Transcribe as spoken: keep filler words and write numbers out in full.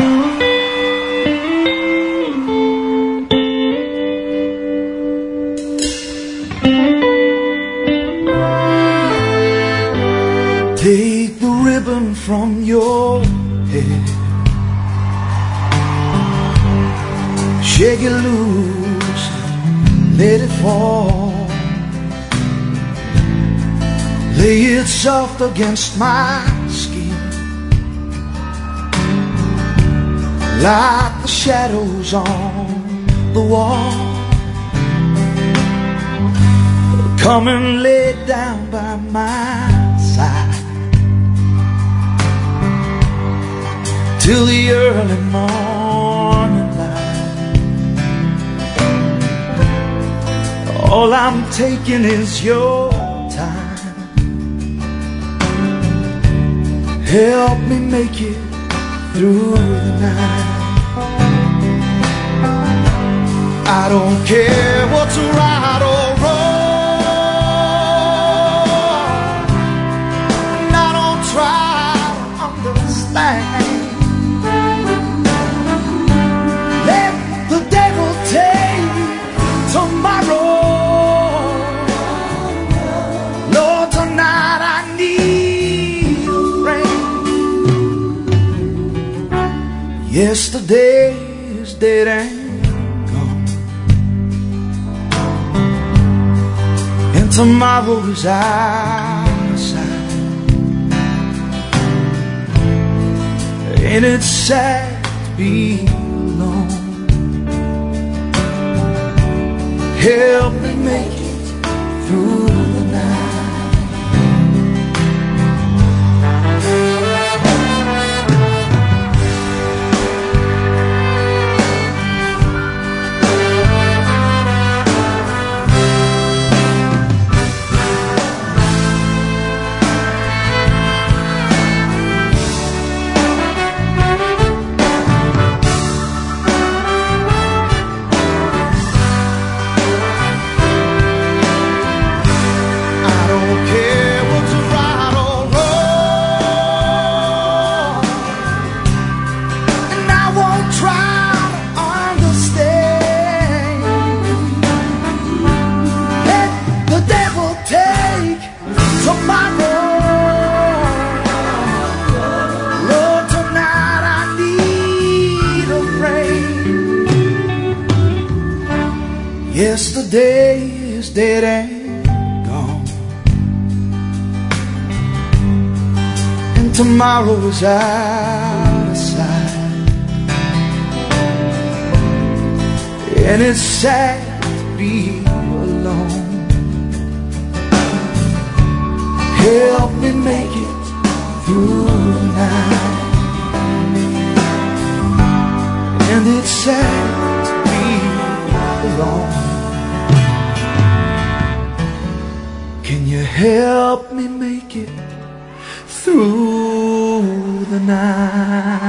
Take the ribbon from your head, shake it loose, let it fall. Lay it soft against my skin, like the shadows on the wall. Come and lay down by my side till the early morning light. All I'm taking is your time. Help me make it through the night. I don't care what's right or wrong, and I don't try to understand. Let the devil take tomorrow. Lord, tonight I need a friend. Yesterday is dead and gone, and tomorrow is out of sight. And it's sad to be alone. Help me make it through the night. Yesterday is dead and gone, and tomorrow is out of sight. And it's sad to be alone. Help me make it through the night. And it's sad to be alone. Can you help me make it through the night?